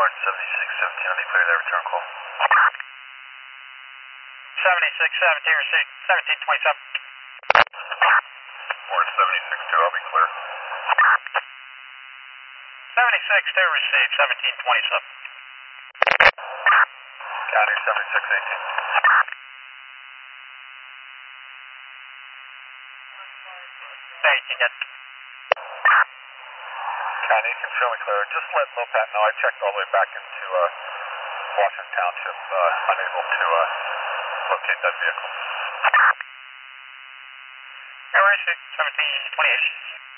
Orange 7617, on the clear that return call. 7617 received, 1727. Orange 762, I'll be clear. 762 received, 1727. County 7618. Hey, you get. County, you can feel me clear. Just let LOPAT know I checked all the way back into Washington Township, unable to locate that vehicle. Where is it? 1728.